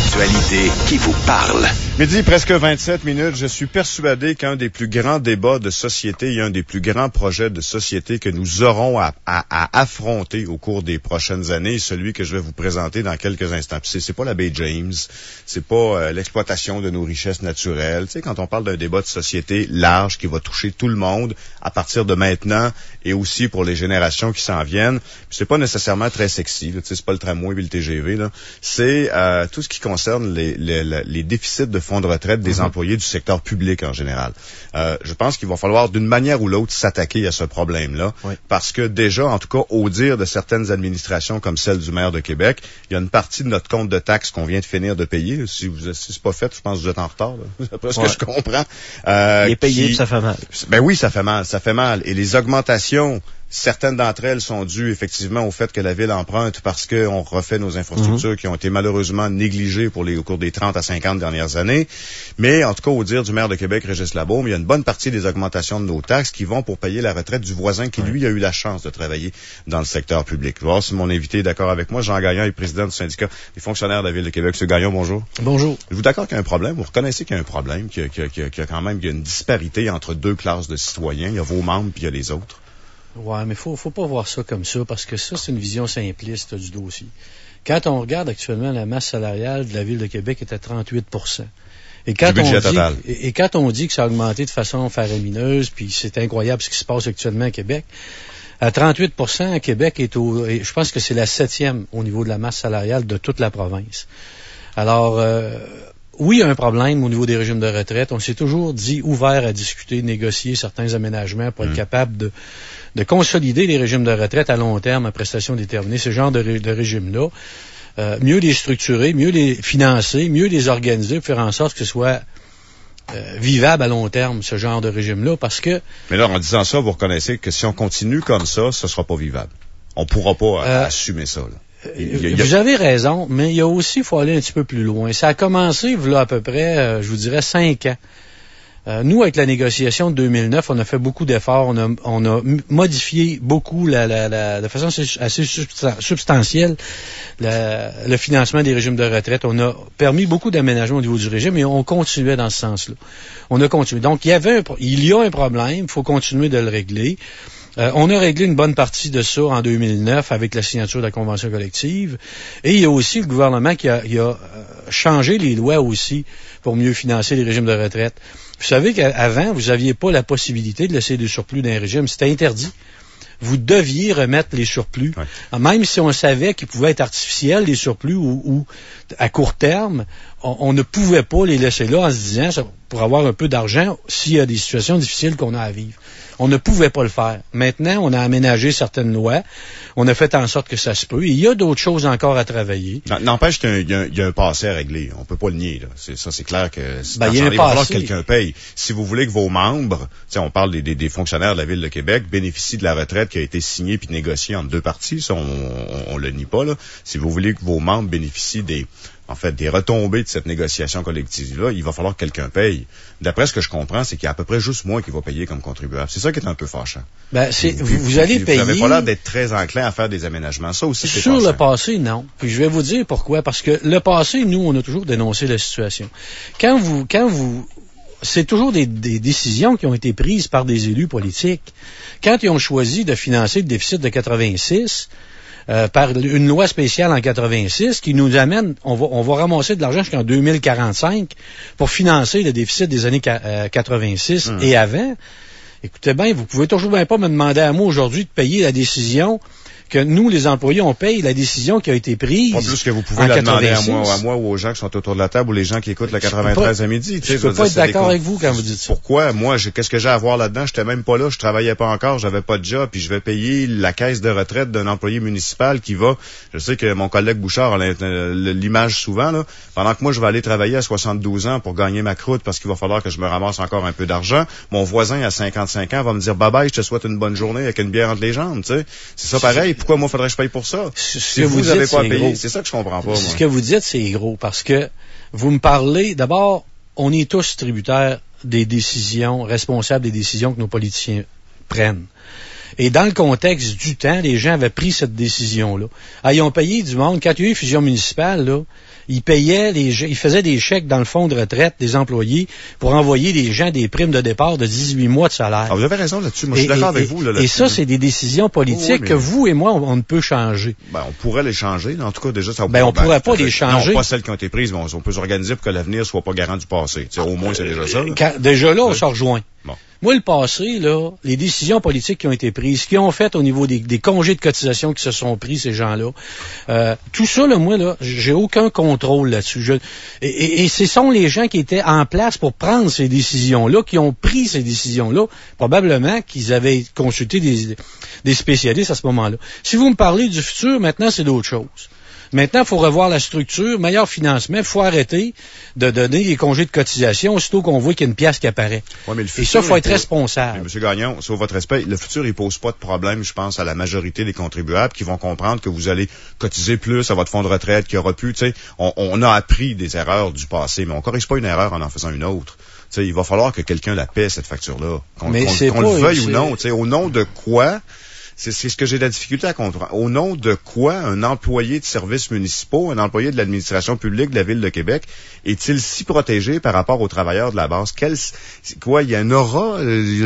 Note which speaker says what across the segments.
Speaker 1: L'actualité qui vous parle.
Speaker 2: Midi, presque 27 minutes. Je suis persuadé qu'un des plus grands débats de société et un des plus grands projets de société que nous aurons à affronter au cours des prochaines années est celui que je vais vous présenter dans quelques instants. Puis c'est pas la baie James, c'est pas l'exploitation de nos richesses naturelles. Tu sais, quand on parle d'un débat de société large qui va toucher tout le monde à partir de maintenant et aussi pour les générations qui s'en viennent, puis c'est pas nécessairement très sexy. Tu sais, c'est pas le tramway et le TGV. Là. C'est tout ce qui concerne les déficits de fonds de retraite des employés du secteur public en général. Je pense qu'il va falloir d'une manière ou l'autre s'attaquer à ce problème-là, parce que déjà, en tout cas, au dire de certaines administrations comme celle du maire de Québec, il y a une partie de notre compte de taxes qu'on vient de finir de payer. Si c'est pas fait, je pense que vous êtes en retard, là, d'après ce que je comprends.
Speaker 3: Il est payé, ça fait mal.
Speaker 2: Ben oui, ça fait mal. Et les augmentations, certaines d'entre elles sont dues effectivement au fait que la ville emprunte parce qu'on refait nos infrastructures qui ont été malheureusement négligées au cours des 30 à 50 dernières années. Mais en tout cas, au dire du maire de Québec, Régis Labaume, il y a une bonne partie des augmentations de nos taxes qui vont pour payer la retraite du voisin qui, lui, a eu la chance de travailler dans le secteur public. Je vais voir si mon invité est d'accord avec moi. Jean Gagnon est président du syndicat des fonctionnaires de la ville de Québec. Monsieur Gagnon, bonjour.
Speaker 3: Bonjour.
Speaker 2: Êtes-vous d'accord qu'il y a un problème? Vous reconnaissez qu'il y a un problème, qu'il y a quand même une disparité entre deux classes de citoyens. Il y a vos membres puis il y a les autres.
Speaker 3: Ouais, mais faut pas voir ça comme ça, parce que ça, c'est une vision simpliste du dossier. Quand on regarde actuellement, la masse salariale de la Ville de Québec est à 38 %. Et quand on dit que ça a augmenté de façon faramineuse, puis c'est incroyable ce qui se passe actuellement à Québec, à 38 % à Québec je pense que c'est la 7e au niveau de la masse salariale de toute la province. Alors, oui, il y a un problème au niveau des régimes de retraite. On s'est toujours dit ouvert à discuter, négocier certains aménagements pour être capable de consolider les régimes de retraite à long terme à prestations déterminées, ce genre de régime-là. Mieux les structurer, mieux les financer, mieux les organiser pour faire en sorte que ce soit vivable à long terme, ce genre de régime-là, parce que...
Speaker 2: Mais là, en disant ça, vous reconnaissez que si on continue comme ça, ce sera pas vivable. On pourra pas assumer ça, là.
Speaker 3: Vous avez raison, mais il faut aller un petit peu plus loin. Ça a commencé, là, à peu près, je vous dirais, 5 ans. Nous, avec la négociation de 2009, on a fait beaucoup d'efforts, on a modifié beaucoup de façon assez substantielle le financement des régimes de retraite. On a permis beaucoup d'aménagements au niveau du régime et on continuait dans ce sens-là. On a continué. Donc, il y a un problème, il faut continuer de le régler. On a réglé une bonne partie de ça en 2009 avec la signature de la Convention collective. Et il y a aussi le gouvernement qui a changé les lois aussi pour mieux financer les régimes de retraite. Vous savez qu'avant, vous n'aviez pas la possibilité de laisser des surplus dans un régime. C'était interdit. Vous deviez remettre les surplus. Ouais. Même si on savait qu'ils pouvaient être artificiels, les surplus, ou à court terme, on ne pouvait pas les laisser là en se disant, pour avoir un peu d'argent, s'il y a des situations difficiles qu'on a à vivre. On ne pouvait pas le faire. Maintenant, on a aménagé certaines lois. On a fait en sorte que ça se peut. Et il y a d'autres choses encore à travailler.
Speaker 2: N'empêche qu'il y a un passé à régler. On peut pas le nier, là. C'est clair que
Speaker 3: il y a un passé.
Speaker 2: Que quelqu'un paye. Si vous voulez que vos membres, on parle des fonctionnaires de la Ville de Québec, bénéficient de la retraite qui a été signée puis négociée entre deux parties, ça, on le nie pas, là. Si vous voulez que vos membres bénéficient des retombées de cette négociation collective-là, il va falloir que quelqu'un paye. D'après ce que je comprends, c'est qu'il y a à peu près juste moi qui va payer comme contribuable. C'est ça qui est un peu fâchant.
Speaker 3: Vous allez payer...
Speaker 2: Vous n'avez pas l'air d'être très enclin à faire des aménagements. Ça aussi, c'est
Speaker 3: sur
Speaker 2: fâchant.
Speaker 3: Le passé, non. Puis je vais vous dire pourquoi. Parce que le passé, nous, on a toujours dénoncé la situation. C'est toujours des décisions qui ont été prises par des élus politiques. Quand ils ont choisi de financer le déficit de 86... par une loi spéciale en 86 qui nous amène, on va ramasser de l'argent jusqu'en 2045 pour financer le déficit des années 86 et avant. Écoutez bien, vous pouvez toujours bien pas me demander à moi aujourd'hui de payer la décision que nous, les employés, on paye la décision qui a été prise.
Speaker 2: Pas plus que vous pouvez la demander à moi ou aux gens qui sont autour de la table ou les gens qui écoutent le 93 à midi.
Speaker 3: Je peux pas être d'accord avec vous quand vous dites ça.
Speaker 2: Pourquoi? Moi, qu'est-ce que j'ai à voir là-dedans? J'étais même pas là, je travaillais pas encore, j'avais pas de job, puis je vais payer la caisse de retraite d'un employé municipal qui va, je sais que mon collègue Bouchard a l'image souvent, là, pendant que moi, je vais aller travailler à 72 ans pour gagner ma croûte parce qu'il va falloir que je me ramasse encore un peu d'argent. Mon voisin à 55 ans va me dire, bye bye, je te souhaite une bonne journée avec une bière entre les jambes, tu sais. C'est ça pareil. Pourquoi moi, faudrait que je paye pour ça?
Speaker 3: Si vous avez pas payé,
Speaker 2: c'est ça que je comprends pas, moi.
Speaker 3: Ce que vous dites, c'est gros, parce que vous me parlez, d'abord, on est tous tributaires des décisions, responsables des décisions que nos politiciens prennent. Et dans le contexte du temps, les gens avaient pris cette décision-là. Ils ont payé du monde. Quand il y a eu fusion municipale, là, ils faisaient des chèques dans le fonds de retraite des employés pour envoyer les gens des primes de départ de 18 mois de salaire.
Speaker 2: Vous avez raison là-dessus. Moi, je suis d'accord avec vous. Là,
Speaker 3: et ça, c'est des décisions politiques que vous et moi, on ne peut changer.
Speaker 2: On pourrait les changer. Là. En tout cas, déjà, ça
Speaker 3: on pourrait pas les changer.
Speaker 2: Non, pas celles qui ont été prises, mais on peut s'organiser pour que l'avenir soit pas garant du passé. Au moins, c'est déjà ça.
Speaker 3: Déjà là, on se rejoint.
Speaker 2: Bon.
Speaker 3: Moi, le passé, là, les décisions politiques qui ont été prises, ce qu'ils ont fait au niveau des congés de cotisation qui se sont pris, ces gens-là, tout ça, là, moi, là, j'ai aucun contrôle là-dessus. Et ce sont les gens qui étaient en place pour prendre ces décisions-là, qui ont pris ces décisions-là, probablement qu'ils avaient consulté des spécialistes à ce moment-là. Si vous me parlez du futur, maintenant, c'est d'autres choses. Maintenant, il faut revoir la structure, meilleur financement. Il faut arrêter de donner les congés de cotisation aussitôt qu'on voit qu'il y a une pièce qui apparaît.
Speaker 2: Ouais, mais le futur,
Speaker 3: et ça, il faut être responsable.
Speaker 2: Mais, M. Gagnon, sur votre respect, le futur, il pose pas de problème, je pense, à la majorité des contribuables qui vont comprendre que vous allez cotiser plus à votre fonds de retraite qui aura pu, tu sais, on a appris des erreurs du passé, mais on corrige pas une erreur en faisant une autre. T'sais, il va falloir que quelqu'un la paie, cette facture-là. Qu'on le veuille ou non. Au nom de quoi? C'est ce que j'ai de la difficulté à comprendre. Au nom de quoi un employé de services municipaux, un employé de l'administration publique de la Ville de Québec, est-il si protégé par rapport aux travailleurs de la base? Il y a un aura?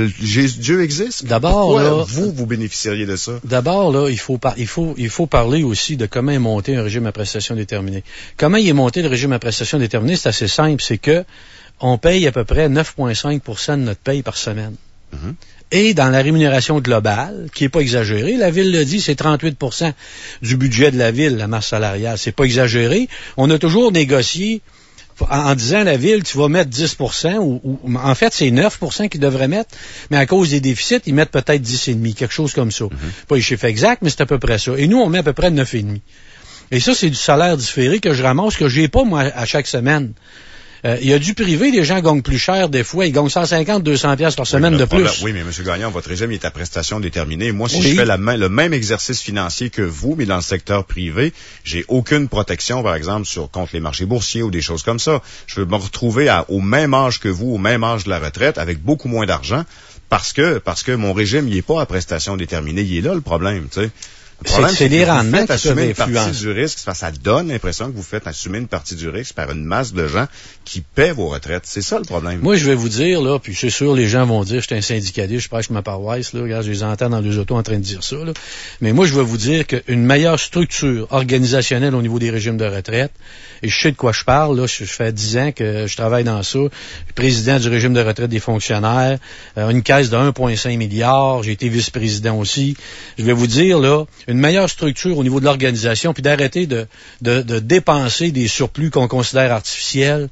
Speaker 2: Dieu existe?
Speaker 3: D'abord, là,
Speaker 2: vous bénéficieriez de ça?
Speaker 3: D'abord, là, il faut parler aussi de comment est monté un régime à prestation déterminée. Comment il est monté le régime à prestation déterminée? C'est assez simple. C'est que on paye à peu près 9,5% de notre paye par semaine. Mm-hmm. Et dans la rémunération globale, qui est pas exagérée, la Ville le dit, c'est 38% du budget de la Ville, la masse salariale. C'est pas exagéré. On a toujours négocié en disant à la Ville, tu vas mettre 10%, ou en fait, c'est 9% qu'ils devraient mettre, mais à cause des déficits, ils mettent peut-être 10,5%, quelque chose comme ça. Mm-hmm. Pas les chiffres exacts, mais c'est à peu près ça. Et nous, on met à peu près 9,5%. Et ça, c'est du salaire différé que je ramasse, que j'ai pas, moi, à chaque semaine. Il y a du privé, les gens gagnent plus cher des fois. Ils gagnent 150, 200 pièces par semaine de plus.
Speaker 2: Oui, mais M. Gagnon, votre régime est à prestation déterminée. Moi, si je fais le même exercice financier que vous, mais dans le secteur privé, j'ai aucune protection, par exemple, contre les marchés boursiers ou des choses comme ça. Je veux me retrouver au même âge que vous, au même âge de la retraite, avec beaucoup moins d'argent, parce que mon régime, il est pas à prestation déterminée. Il est là, le problème, tu sais. Le problème,
Speaker 3: c'est les rendements qui peuvent
Speaker 2: assumer une partie du risque. Ça donne l'impression que vous faites assumer une partie du risque par une masse de gens qui paient vos retraites. C'est ça le problème.
Speaker 3: Moi, je vais vous dire, là, puis c'est sûr, les gens vont dire, je suis un syndicaliste, je prêche ma paroisse, là, regarde, je les entends dans les autos en train de dire ça, là. Mais moi, je vais vous dire qu'une meilleure structure organisationnelle au niveau des régimes de retraite, et je sais de quoi je parle, là, je fais 10 ans que je travaille dans ça, je suis président du régime de retraite des fonctionnaires, une caisse de 1,5 milliard, j'ai été vice-président aussi. Je vais vous dire, là, une meilleure structure au niveau de l'organisation, puis d'arrêter de dépenser des surplus qu'on considère artificiels.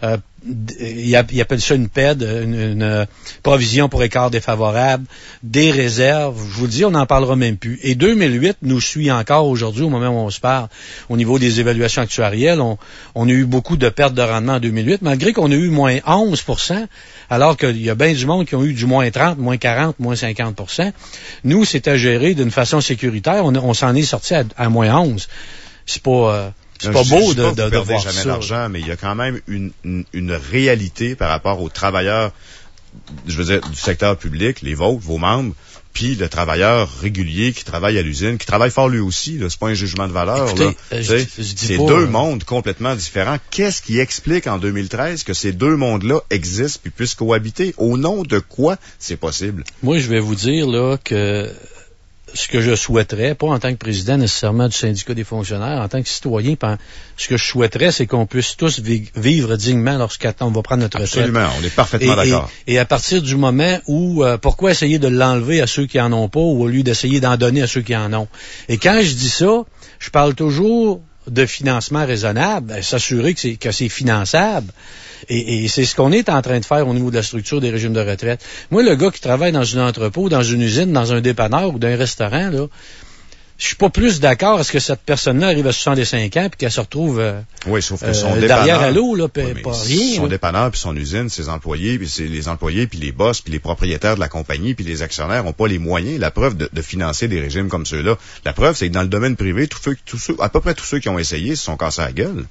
Speaker 3: Ils appellent ça une PED, une provision pour écart défavorable, des réserves. Je vous le dis, on n'en parlera même plus. Et 2008 nous suit encore aujourd'hui, au moment où on se parle, au niveau des évaluations actuarielles. On a eu beaucoup de pertes de rendement en 2008, malgré qu'on a eu moins 11%, alors qu'il y a bien du monde qui ont eu du moins 30, moins 40, moins 50%. Nous, c'était géré d'une façon sécuritaire. On s'en est sorti à moins 11. C'est pas beau de voir
Speaker 2: jamais
Speaker 3: ça.
Speaker 2: L'argent, mais il y a quand même une réalité par rapport aux travailleurs, je veux dire, du secteur public, les vôtres, vos membres, puis le travailleur régulier qui travaille à l'usine, qui travaille fort lui aussi, là, c'est pas un jugement de valeur.
Speaker 3: Écoutez,
Speaker 2: là. C'est deux mondes complètement différents. Qu'est-ce qui explique en 2013 que ces deux mondes-là existent puis puissent cohabiter? Au nom de quoi c'est possible?
Speaker 3: Moi, je vais vous dire là que ce que je souhaiterais, pas en tant que président nécessairement du syndicat des fonctionnaires, en tant que citoyen, ce que je souhaiterais, c'est qu'on puisse tous vivre dignement lorsqu'on va prendre notre retraite.
Speaker 2: Absolument, on est parfaitement d'accord.
Speaker 3: Et à partir du moment où, pourquoi essayer de l'enlever à ceux qui en ont pas, ou au lieu d'essayer d'en donner à ceux qui en ont? Et quand je dis ça, je parle toujours de financement raisonnable, s'assurer que c'est finançable. Et c'est ce qu'on est en train de faire au niveau de la structure des régimes de retraite. Moi, le gars qui travaille dans un entrepôt, dans une usine, dans un dépanneur ou dans un restaurant, là, je suis pas plus d'accord à ce que cette personne-là arrive à 65 ans puis qu'elle se retrouve
Speaker 2: oui, sauf que son
Speaker 3: derrière à l'eau, là,
Speaker 2: oui,
Speaker 3: pas rien.
Speaker 2: Son dépanneur puis son usine, ses employés, puis les employés, puis les boss, puis les propriétaires de la compagnie, puis les actionnaires ont pas les moyens, la preuve de financer des régimes comme ceux-là. La preuve, c'est que dans le domaine privé, à peu près tous ceux qui ont essayé se sont cassés la gueule.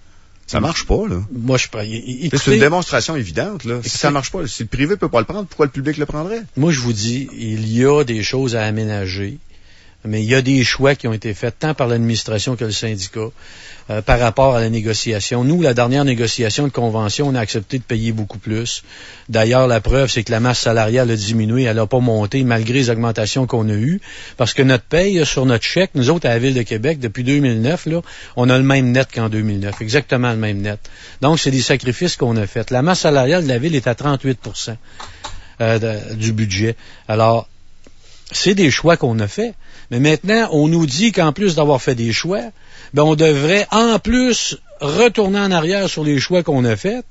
Speaker 2: Ça marche pas, là.
Speaker 3: Moi,
Speaker 2: c'est une démonstration évidente, là. Si ça marche pas, si le privé peut pas le prendre, pourquoi le public le prendrait?
Speaker 3: Moi, je vous dis, il y a des choses à aménager. Mais il y a des choix qui ont été faits tant par l'administration que le syndicat par rapport à la négociation. Nous, la dernière négociation de convention, on a accepté de payer beaucoup plus. D'ailleurs, la preuve, c'est que la masse salariale a diminué, elle n'a pas monté malgré les augmentations qu'on a eues. Parce que notre paye sur notre chèque, nous autres à la Ville de Québec, depuis 2009, là, on a le même net qu'en 2009, exactement le même net. Donc, c'est des sacrifices qu'on a faits. La masse salariale de la Ville est à 38% du budget. Alors, c'est des choix qu'on a faits. Mais maintenant, on nous dit qu'en plus d'avoir fait des choix, ben on devrait en plus retourner en arrière sur les choix qu'on a faits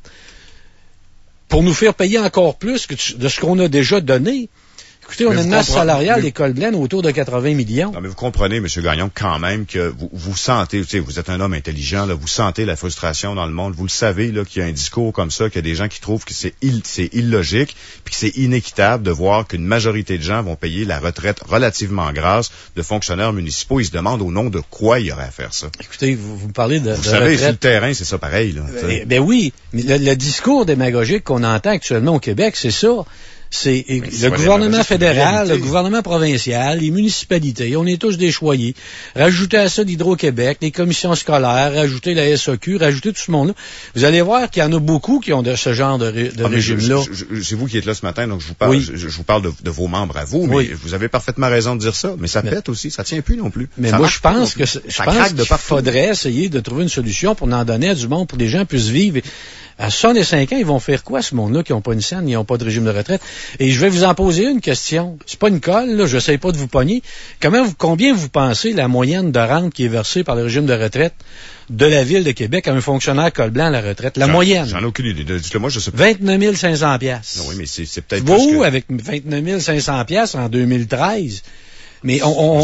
Speaker 3: pour nous faire payer encore plus de ce qu'on a déjà donné. Écoutez, on a une masse salariale d'École Blaine autour de 80 millions.
Speaker 2: Non, mais vous comprenez, M. Gagnon, quand même que vous sentez, vous êtes un homme intelligent, là, vous sentez la frustration dans le monde, vous le savez, là, qu'il y a un discours comme ça, qu'il y a des gens qui trouvent que c'est illogique, puis que c'est inéquitable de voir qu'une majorité de gens vont payer la retraite relativement grasse de fonctionnaires municipaux. Ils se demandent au nom de quoi il y aurait à faire ça.
Speaker 3: Écoutez, vous parlez de
Speaker 2: Vous savez, sur le terrain, c'est ça pareil, là.
Speaker 3: Ben oui, mais le discours démagogique qu'on entend actuellement au Québec, c'est ça. C'est le gouvernement fédéral, le gouvernement provincial, les municipalités, on est tous des choyés. Rajoutez à ça l'Hydro-Québec, les commissions scolaires, rajoutez la SAQ, rajoutez tout ce monde-là. Vous allez voir qu'il y en a beaucoup qui ont de ce genre de régime-là.
Speaker 2: C'est vous qui êtes là ce matin, donc je vous parle, oui. je vous parle de vos membres à vous, mais oui. Vous avez parfaitement raison de dire ça, mais ça pète aussi, ça tient plus non plus.
Speaker 3: Mais
Speaker 2: ça
Speaker 3: moi, je pense qu'il
Speaker 2: faudrait
Speaker 3: essayer de trouver une solution pour en donner à du monde, pour que les gens puissent vivre. À 65 ans, ils vont faire quoi, ce monde-là, qui n'ont pas une scène, ils n'ont pas de régime de retraite? Et je vais vous en poser une question. C'est pas une colle, là, j'essaie pas de vous pogner. Combien vous pensez la moyenne de rente qui est versée par le régime de retraite de la Ville de Québec à un fonctionnaire col blanc à la retraite? La moyenne.
Speaker 2: J'en ai aucune idée. Dites-le moi, je sais pas.
Speaker 3: 29 500 piastres.
Speaker 2: Oui, mais c'est peut-être
Speaker 3: plus que... avec 29 500 piastres en 2013? Mais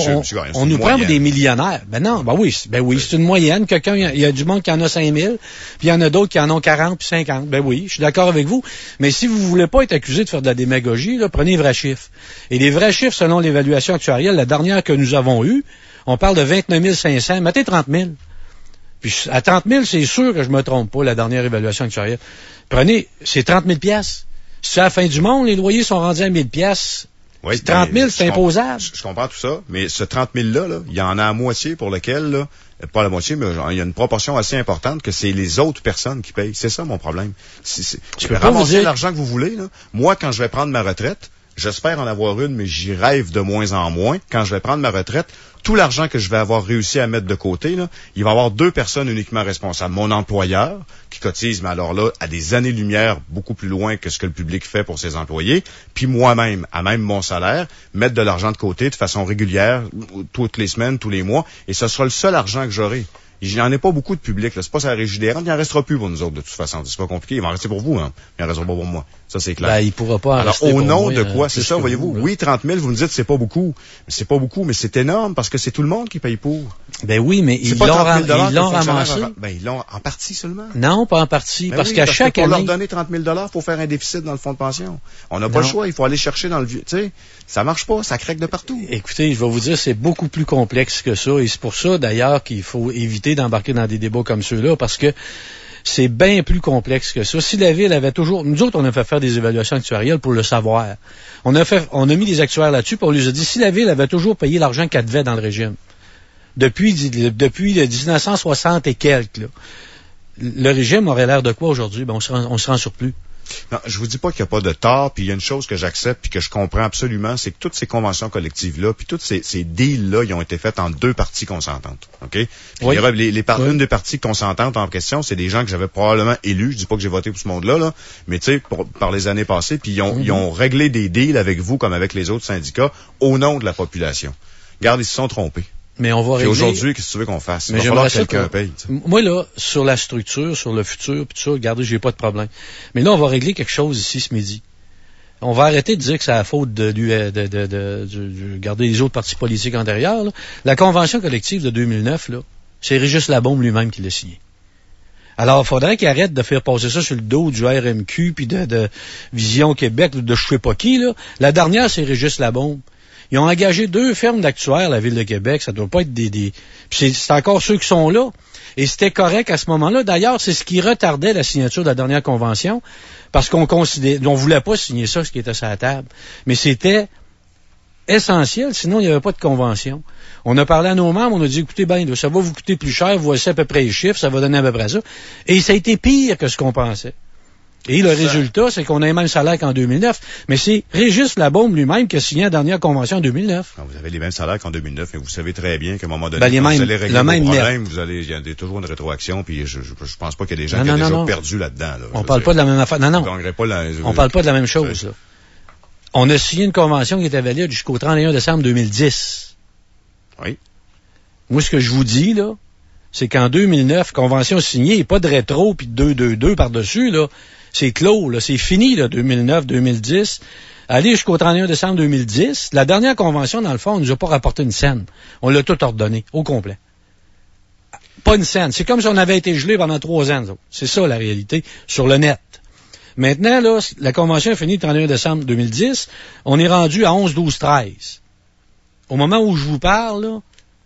Speaker 3: on nous prend pour des millionnaires. Ben non, ben oui, c'est une moyenne. Il y a du monde qui en a 5 000, puis il y en a d'autres qui en ont 40 puis 50. Ben oui, je suis d'accord avec vous. Mais si vous voulez pas être accusé de faire de la démagogie, là, prenez les vrais chiffres. Et les vrais chiffres, selon l'évaluation actuarielle, la dernière que nous avons eue, on parle de 29 500, mettez 30 000. Puis à 30 000, c'est sûr que je me trompe pas, la dernière évaluation actuarielle. Prenez, c'est 30 000 piastres. Si c'est à la fin du monde, les loyers sont rendus à 1 000 piastres.
Speaker 2: Oui,
Speaker 3: 30 000, c'est imposable.
Speaker 2: Je comprends tout ça, mais ce 30 000-là, il y en a à moitié pour lequel, là, pas la moitié, mais il y a une proportion assez importante que c'est les autres personnes qui payent. C'est ça mon problème. Je peux ramasser l'argent que vous voulez. Là. Moi, quand je vais prendre ma retraite, j'espère en avoir une, mais j'y rêve de moins en moins. Quand je vais prendre ma retraite, tout l'argent que je vais avoir réussi à mettre de côté, là, il va y avoir 2 personnes uniquement responsables. Mon employeur, qui cotise, mais alors là, à des années-lumière, beaucoup plus loin que ce que le public fait pour ses employés, puis moi-même, à même mon salaire, mettre de l'argent de côté de façon régulière, toutes les semaines, tous les mois, et ce sera le seul argent que j'aurai. Il n'y en a pas beaucoup de public, là. C'est pas ça la Régie des rentes, il n'en restera plus pour nous autres, de toute façon. C'est pas compliqué. Il va en rester pour vous, hein. Il n'en restera pas pour moi. Ça, c'est clair.
Speaker 3: Ben, il pourra pas en
Speaker 2: alors,
Speaker 3: rester
Speaker 2: au nom
Speaker 3: pour
Speaker 2: de
Speaker 3: moi,
Speaker 2: quoi? C'est ça, voyez-vous.
Speaker 3: Vous,
Speaker 2: oui, 30 000, vous me dites, c'est pas beaucoup. C'est pas beaucoup, mais c'est énorme parce que c'est tout le monde qui paye pour.
Speaker 3: Ben oui, mais ils l'ont ramassé.
Speaker 2: Ben, ils l'ont en partie seulement.
Speaker 3: Non, pas en partie.
Speaker 2: Ben
Speaker 3: parce
Speaker 2: oui,
Speaker 3: qu'à chaque année.
Speaker 2: Pour leur donner 30 000 $, faut faire un déficit dans le fonds de pension. On n'a pas le choix. Il faut aller chercher dans le vieux, tu sais. Ça marche pas. Ça craque de partout.
Speaker 3: Écoutez, je vais vous dire, c'est beaucoup plus complexe que ça. Et c'est pour ça, d'ailleurs, qu'il faut éviter d'embarquer dans des débats comme ceux-là parce que c'est bien plus complexe que ça. Si la Ville avait toujours... Nous autres, on a fait faire des évaluations actuarielles pour le savoir. On a mis des actuaires là-dessus, puis on lui a dit, si la Ville avait toujours payé l'argent qu'elle devait dans le régime, depuis 1960 et quelques, là, le régime aurait l'air de quoi aujourd'hui? Ben, on se rend surplus.
Speaker 2: Non, je vous dis pas qu'il n'y a pas de tort, puis il y a une chose que j'accepte puis que je comprends absolument, c'est que toutes ces conventions collectives-là, puis toutes ces deals-là, ils ont été faits en 2 parties consentantes. OK? Puis oui. Une des parties consentantes en question, c'est des gens que j'avais probablement élus. Je dis pas que j'ai voté pour ce monde-là, là, mais tu sais, par les années passées, puis ils ont réglé des deals avec vous comme avec les autres syndicats au nom de la population. Regarde, ils se sont trompés.
Speaker 3: Mais on va régler.
Speaker 2: Et aujourd'hui, qu'est-ce que tu veux qu'on fasse? Il va falloir que quelqu'un paye.
Speaker 3: Moi, là, sur la structure, sur le futur, puis tout ça, regardez, j'ai pas de problème. Mais là, on va régler quelque chose ici ce midi. On va arrêter de dire que c'est la faute de garder les autres partis politiques en derrière, là. La convention collective de 2009, là, c'est Régis Labaume lui-même qui l'a signé. Alors, il faudrait qu'il arrête de faire passer ça sur le dos du RMQ, puis de Vision Québec, de je sais pas qui, là. La dernière, c'est Régis Labaume. Ils ont engagé 2 firmes d'actuaires, la Ville de Québec. Ça doit pas être des... Puis c'est encore ceux qui sont là. Et c'était correct à ce moment-là. D'ailleurs, c'est ce qui retardait la signature de la dernière convention, parce qu'on voulait pas signer ça, ce qui était sur la table. Mais c'était essentiel, sinon il n'y avait pas de convention. On a parlé à nos membres, on a dit, écoutez, ça va vous coûter plus cher, voici à peu près les chiffres, ça va donner à peu près ça. Et ça a été pire que ce qu'on pensait. Et le résultat, c'est qu'on a le même salaire qu'en 2009. Mais c'est Régis Labaume lui-même qui a signé la dernière convention en 2009.
Speaker 2: Non, vous avez les mêmes salaires qu'en 2009, mais vous savez très bien qu'à un moment donné,
Speaker 3: vous allez
Speaker 2: régler vos problèmes, il y a toujours une rétroaction, puis je pense pas qu'il y a des gens qui ont déjà perdu là-dedans. Là.
Speaker 3: On parle pas de la même affaire. Non. On parle pas de la même chose. Là. On a signé une convention qui était valide jusqu'au 31 décembre 2010.
Speaker 2: Oui.
Speaker 3: Moi, ce que je vous dis, là, c'est qu'en 2009, convention signée, pas de rétro, puis de 222 par-dessus, là. C'est clos, là, c'est fini, là, 2009, 2010. Allez jusqu'au 31 décembre 2010. La dernière convention, dans le fond, on nous a pas rapporté une scène. On l'a tout ordonné, au complet. Pas une scène. C'est comme si on avait été gelé pendant 3 ans. C'est ça, la réalité, sur le net. Maintenant, là, la convention est finie le 31 décembre 2010. On est rendu à 11, 12, 13. Au moment où je vous parle,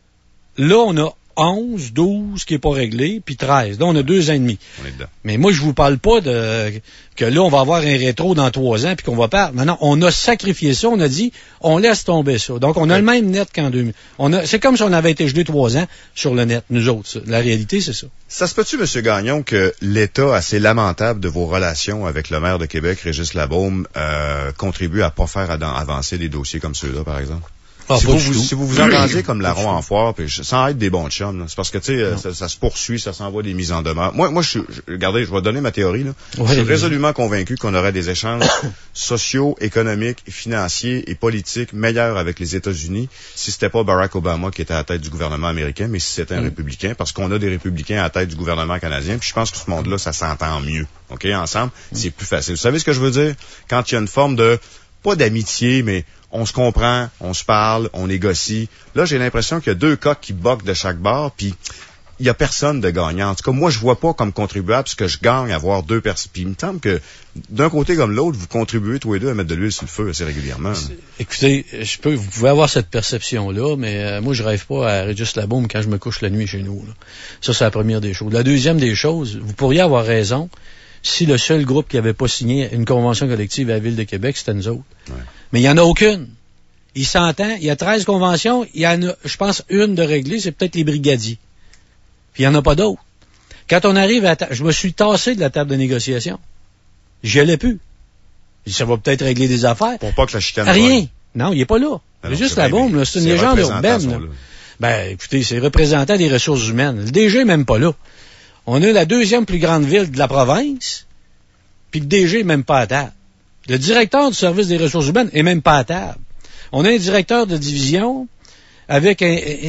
Speaker 3: là, on a 11, 12 qui est pas réglé, puis 13. Là, on a 2 ans et demi.
Speaker 2: On est dedans.
Speaker 3: Mais moi, je vous parle pas que là, on va avoir un rétro dans 3 ans, puis qu'on va perdre. Non, on a sacrifié ça, on a dit, on laisse tomber ça. Donc, on a le même net qu'en 2000. C'est comme si on avait été gelé 3 ans sur le net, nous autres. Ça. La réalité, c'est ça.
Speaker 2: Ça se peut-tu, M. Gagnon, que l'état assez lamentable de vos relations avec le maire de Québec, Régis Labaume, contribue à pas faire avancer des dossiers comme ceux-là, par exemple? Si vous vous entendiez comme larron en foire, puis sans être des bons chums, c'est parce que, tu sais, ça se poursuit, ça s'envoie des mises en demeure. Moi, regardez, je vais donner ma théorie, là. Ouais, je suis résolument convaincu qu'on aurait des échanges sociaux, économiques, financiers et politiques meilleurs avec les États-Unis si c'était pas Barack Obama qui était à la tête du gouvernement américain, mais si c'était un républicain, parce qu'on a des républicains à la tête du gouvernement canadien, puis je pense que ce monde-là, ça s'entend mieux. OK, ensemble, c'est plus facile. Vous savez ce que je veux dire? Quand il y a une forme de, pas d'amitié, mais on se comprend, on se parle, on négocie. Là, j'ai l'impression qu'il y a 2 coqs qui boquent de chaque bord, puis il y a personne de gagnant. En tout cas, moi, je vois pas comme contribuable ce que je gagne à avoir 2 personnes. Puis il me semble que d'un côté comme l'autre, vous contribuez tous les 2 à mettre de l'huile sur le feu assez régulièrement.
Speaker 3: Écoutez, vous pouvez avoir cette perception-là, mais moi, je rêve pas à Régis Labaume quand je me couche la nuit chez nous. Là. Ça, c'est la première des choses. La deuxième des choses, vous pourriez avoir raison si le seul groupe qui avait pas signé une convention collective à la Ville de Québec, c'était nous autres. Ouais. Mais il n'y en a aucune. Il s'entend, il y a 13 conventions, il y en a, je pense, une de réglée, c'est peut-être les brigadiers. Puis il n'y en a pas d'autres. Quand on arrive je me suis tassé de la table de négociation. Je l'ai plus. Ça va peut-être régler des affaires.
Speaker 2: Pour pas que la chicane...
Speaker 3: Rien. Non, il n'est pas là. C'est juste la bombe, là. C'est une légende urbaine. Là. Ben, écoutez, c'est représentant des ressources humaines. Le DG n'est même pas là. On a la 2e plus grande ville de la province, puis le DG n'est même pas à table. Le directeur du service des ressources humaines est même pas à table. On a un directeur de division avec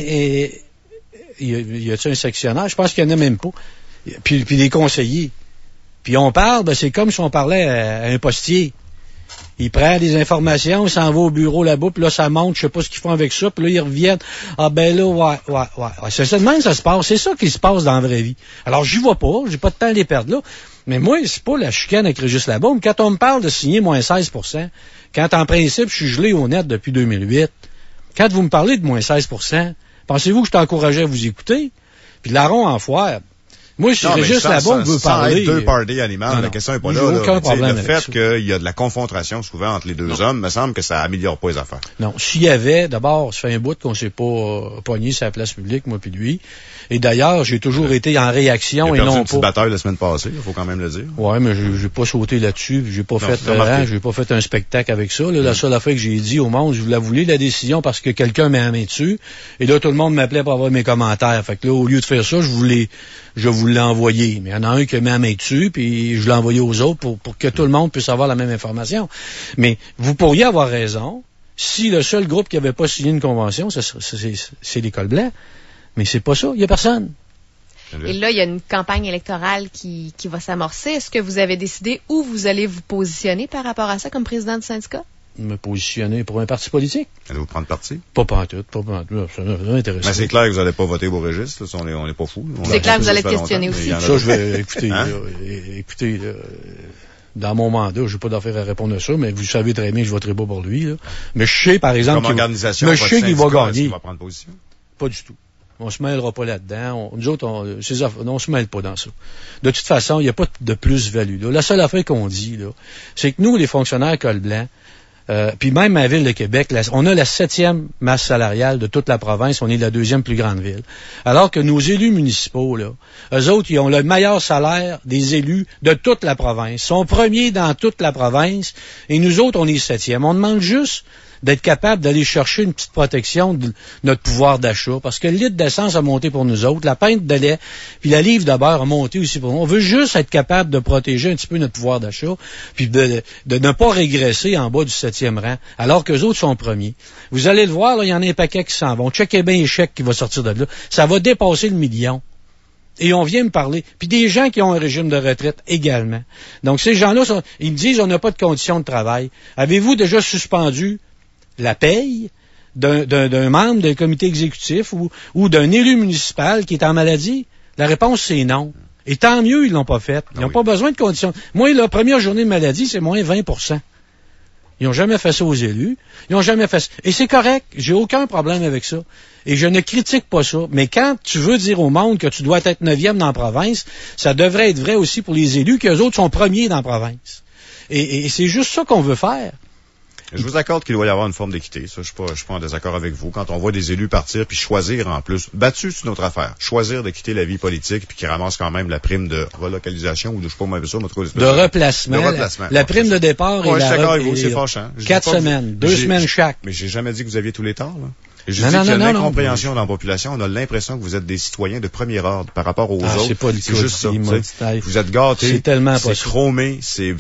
Speaker 3: y a-t-il un sectionnaire? Je pense qu'il n'y en a même pas. Puis des conseillers. Puis on parle, c'est comme si on parlait à un postier. Il prend des informations, il s'en va au bureau là-bas, puis là, ça monte, je sais pas ce qu'ils font avec ça, puis là, ils reviennent. Ah ben là, ouais. C'est ça de même, ça se passe. C'est ça qui se passe dans la vraie vie. Alors, j'y vois pas, j'ai pas de temps à les perdre là. Mais moi, c'est pas la chicane avec Régis Labaume. Quand on me parle de signer moins 16%, quand en principe, je suis gelé au net depuis 2008, quand vous me parlez de moins 16%, pensez-vous que je t'encourageais à vous écouter? Puis larron en foire. Moi, si Régis Labaume veut parler...
Speaker 2: Sans être 2 parties animales, la question n'est pas là.
Speaker 3: Aucun problème
Speaker 2: le fait qu'il y a de la confrontation souvent entre les 2 hommes, me semble que ça améliore pas les affaires.
Speaker 3: Non. S'il y avait, d'abord, ça fait un bout qu'on s'est pas pogné sur la place publique, moi puis lui. Et d'ailleurs, j'ai toujours été en réaction
Speaker 2: et non pas... Il a perdu une
Speaker 3: petite
Speaker 2: bataille la semaine passée, il faut quand même le dire.
Speaker 3: Ouais, mais j'ai pas sauté là-dessus, j'ai pas fait un spectacle avec ça. Là, la seule affaire que j'ai dit au monde, je vous la voulais, la décision, parce que quelqu'un m'a la main dessus. Et là, tout le monde m'appelait pour avoir mes commentaires. Fait que là, au lieu de faire ça, je vous l'ai envoyé. Mais il y en a un qui a mis la main dessus, puis je l'ai envoyé aux autres pour que tout le monde puisse avoir la même information. Mais vous pourriez avoir raison si le seul groupe qui n'avait pas signé une convention, c'est l'École Blanc. Mais c'est pas ça, il n'y a personne.
Speaker 4: Et là, il y a une campagne électorale qui va s'amorcer. Est-ce que vous avez décidé où vous allez vous positionner par rapport à ça comme président du syndicat?
Speaker 3: Me positionner pour un parti politique.
Speaker 2: Allez-vous prendre parti?
Speaker 3: Pas pantoute. Ça m'intéresse.
Speaker 2: Mais c'est clair que vous n'allez pas voter vos registres, on n'est pas fous.
Speaker 4: C'est clair que vous allez être questionné aussi.
Speaker 3: Ça, je vais, écoutez, dans mon mandat, j'ai pas d'affaire à répondre à ça, mais vous savez très bien que je voterai pas pour lui, là. Mais je sais, par exemple,
Speaker 2: qu'il
Speaker 3: va gagner.
Speaker 2: Va prendre position?
Speaker 3: Pas du tout. On se mêlera pas là-dedans. Nous autres, on se mêle pas dans ça. De toute façon, il n'y a pas de plus-value, là. La seule affaire qu'on dit, là, c'est que nous, les fonctionnaires col blanc, puis même à la Ville de Québec, on a la 7e masse salariale de toute la province, on est la 2e plus grande ville. Alors que nos élus municipaux, là, eux autres, ils ont le meilleur salaire des élus de toute la province. Ils sont premiers dans toute la province, et nous autres, on est 7e. On demande juste d'être capable d'aller chercher une petite protection de notre pouvoir d'achat, parce que le litre d'essence a monté pour nous autres, la pinte de lait, puis la livre de beurre a monté aussi pour nous. On veut juste être capable de protéger un petit peu notre pouvoir d'achat, puis de ne pas régresser en bas du 7e rang, alors qu'eux autres sont premiers. Vous allez le voir, là, il y en a un paquet qui s'en vont. Checkez bien les chèques qui va sortir de là. Ça va dépasser le million. Et on vient me parler. Puis des gens qui ont un régime de retraite également. Donc ces gens-là, ils me disent, on n'a pas de conditions de travail. Avez-vous déjà suspendu la paye d'un membre d'un comité exécutif ou d'un élu municipal qui est en maladie? La réponse, c'est non. Et tant mieux, ils l'ont pas fait. Ils n'ont pas besoin de conditions. Moi, la première journée de maladie, c'est moins 20%. Ils n'ont jamais fait ça aux élus. Ils n'ont jamais fait ça. Et c'est correct. J'ai aucun problème avec ça. Et je ne critique pas ça. Mais quand tu veux dire au monde que tu dois être 9e dans la province, ça devrait être vrai aussi pour les élus, qu'eux autres sont premiers dans la province. Et c'est juste ça qu'on veut faire.
Speaker 2: Je vous accorde qu'il doit y avoir une forme d'équité. Ça, je suis pas en désaccord avec vous. Quand on voit des élus partir puis choisir en plus, battu, c'est une autre affaire. Choisir de quitter la vie politique puis qui ramassent quand même la prime de relocalisation ou de, je sais pas, moi, ça, de
Speaker 3: replacement. La prime de départ
Speaker 2: et la c'est fâchant.
Speaker 3: 4 semaines, 2 semaines chaque.
Speaker 2: Mais j'ai jamais dit que vous aviez tous les torts, là. Et je dis qu'il y a une incompréhension dans la population. On a l'impression que vous êtes des citoyens de premier ordre par rapport aux autres.
Speaker 3: C'est pas
Speaker 2: juste ça. Vous êtes gâtés.
Speaker 3: C'est tellement
Speaker 2: c'est chromé. C'est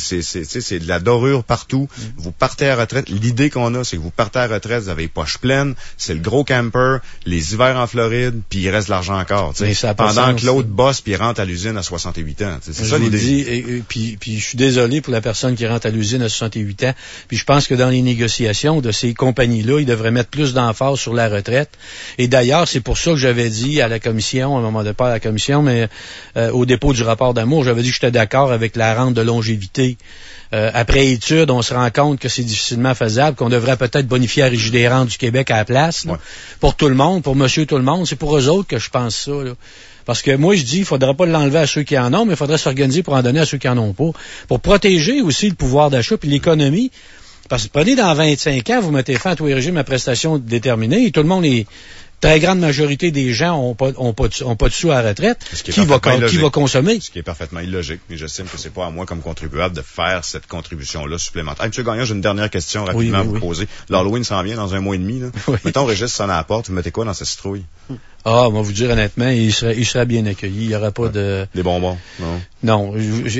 Speaker 2: de la dorure partout. Vous partez à la retraite. L'idée qu'on a, c'est que vous partez à la retraite, vous avez les poches pleines. C'est le gros camper, les hivers en Floride, puis il reste de l'argent encore. Pendant que l'autre bosse puis rentre à l'usine à 68 ans. C'est ça l'idée.
Speaker 3: Puis je suis désolé pour la personne qui rentre à l'usine à 68 ans. Puis je pense que dans les négociations de ces compagnies-là, ils devraient mettre plus d'emphase sur la retraite. Et d'ailleurs, c'est pour ça que j'avais dit à la commission, à un moment donné, pas à la commission, mais au dépôt du rapport d'amour, j'avais dit que j'étais d'accord avec la rente de longévité. Après étude, on se rend compte que c'est difficilement faisable, qu'on devrait peut-être bonifier la régie des rentes du Québec à la place, là, pour tout le monde, pour monsieur tout le monde. C'est pour eux autres que je pense ça, là. Parce que moi, je dis, il faudrait pas l'enlever à ceux qui en ont, mais il faudrait s'organiser pour en donner à ceux qui en ont pas. Pour protéger aussi le pouvoir d'achat puis l'économie. Parce que prenez dans 25 ans, vous mettez fin à tous les régimes à prestations déterminées et tout le monde très grande majorité des gens ont pas de sous à la retraite. Qui va consommer?
Speaker 2: Ce qui est parfaitement illogique. Mais j'estime que c'est pas à moi comme contribuable de faire cette contribution-là supplémentaire. Hey, M. Gagnon, j'ai une dernière question rapidement à vous poser. L'Halloween s'en vient dans un mois et demi, là. Mettons, Régis sonne à la porte, vous mettez quoi dans sa citrouille?
Speaker 3: Ah, moi, vous dire honnêtement, il serait bien accueilli. Il n'y aura pas de...
Speaker 2: Des bonbons, non?
Speaker 3: Non.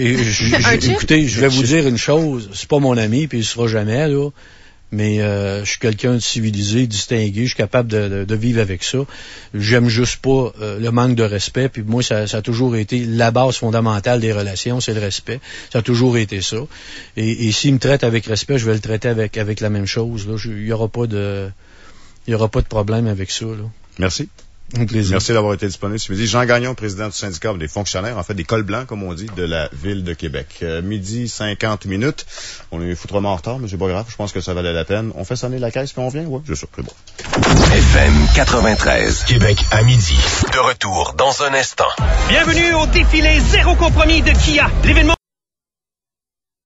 Speaker 3: Écoutez, je vais vous dire une chose. C'est pas mon ami, puis il sera jamais, là. Mais je suis quelqu'un de civilisé, distingué, je suis capable de vivre avec ça. J'aime juste pas le manque de respect, puis moi, ça a toujours été la base fondamentale des relations, c'est le respect. Ça a toujours été ça. Et s'il me traite avec respect, je vais le traiter avec la même chose. Il y aura pas de problème avec ça, là.
Speaker 2: Merci.
Speaker 3: Un plaisir.
Speaker 2: Merci d'avoir été disponible ce midi. Jean Gagnon, président du syndicat des fonctionnaires, en fait des cols blancs, comme on dit, de la Ville de Québec. Midi 50 minutes. On est foutrement en retard, mais c'est pas grave. Je pense que ça valait la peine. On fait sonner la caisse puis on vient? Ouais, c'est ça. C'est bon.
Speaker 1: FM 93. Québec à midi. De retour dans un instant.
Speaker 5: Bienvenue au défilé Zéro Compromis de Kia. L'événement